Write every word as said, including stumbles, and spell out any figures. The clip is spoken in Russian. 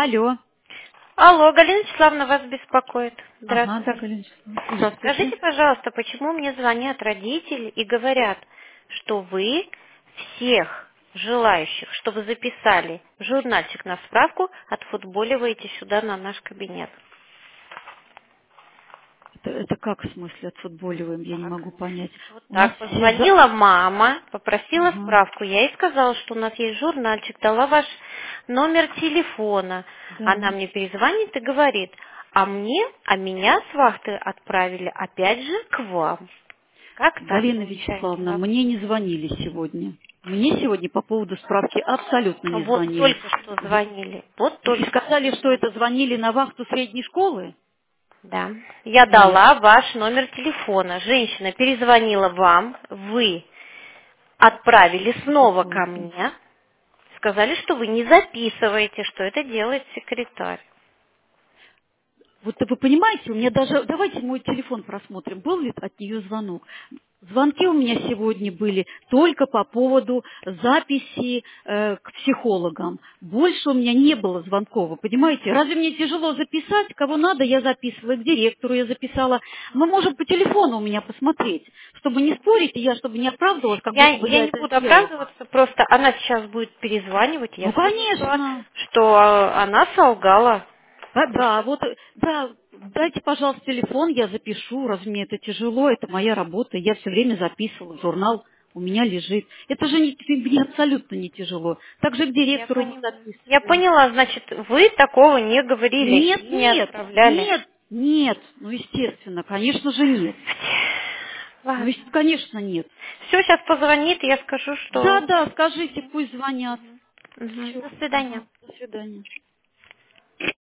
Алло. Алло, Галина Вячеславовна вас беспокоит. Ага, да, Здравствуйте. Галина Вячеславовна. Здравствуйте. Скажите, пожалуйста, почему мне звонят родители и говорят, что вы всех желающих, чтобы записали в журнальчик на справку, отфутболиваете сюда на наш кабинет? Это, это как в смысле отфутболиваем? Я не Так. могу понять. Вот У нас так. все за... Позвонила мама, попросила Ага, справку. Я ей сказала, что у нас есть журнальчик, дала ваш номер телефона. да. Она мне перезвонит и говорит, а мне, а меня с вахты отправили опять же к вам. Как так Галина получается? Вячеславовна, А? мне не звонили сегодня. Мне сегодня по поводу справки абсолютно не Вот звонили. только что В- звонили. Вот И только что сказали, что это звонили. звонили на вахту средней школы? Да. Я Нет. дала ваш номер телефона. Женщина перезвонила вам, вы отправили снова ко Секунду. мне. Сказали, что вы не записываете, что это делает секретарь. Вот вы понимаете, у меня даже... Давайте мой телефон просмотрим. Был ли от нее звонок? Звонки у меня сегодня были только по поводу записи э, к психологам. Больше у меня не было звонков, вы понимаете? Разве мне тяжело записать? Кого надо, я записывала. К директору я записала. Мы можем по телефону у меня посмотреть, чтобы не спорить, и я, чтобы не оправдывалась, как Я, будто бы я я не это буду сделала. оправдываться, просто она сейчас будет перезванивать, я Ну, скажу, что, конечно. что э, она солгала. Да, То, да, что вот, э, да, дайте, пожалуйста, телефон, я запишу, раз мне это тяжело, это моя работа, я все время записывала, журнал у меня лежит. Это же не, мне абсолютно не тяжело. Также к я директору мы понимаю. Я записываем. поняла, значит, вы такого не говорили Нет, и не нет, отправляли. нет, нет, ну, естественно, конечно же нет. Ну, Ладно. ес- конечно, нет. Все, сейчас позвонит, и я скажу, Да, что... да, скажите, пусть звонят. Мгм. Все, До свидания. ага, до свидания.